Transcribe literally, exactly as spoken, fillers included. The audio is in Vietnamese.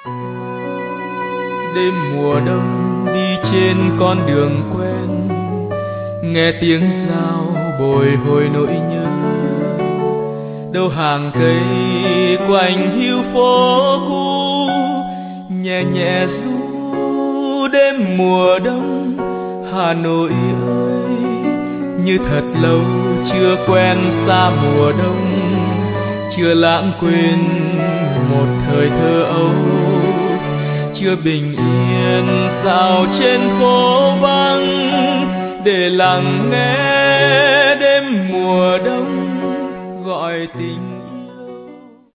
Đêm mùa đông đi trên con đường quen, nghe tiếng dao bồi hồi nỗi nhớ. Đâu hàng cây quanh hiu phố cũ, nhẹ nhẹ ru đêm mùa đông. Hà Nội ơi, như thật lâu chưa quen xa mùa đông, chưa lãng quên một thời thơ ấu, chưa bình yên dạo trên phố vắng để lặng nghe đêm mùa đông gọi tình.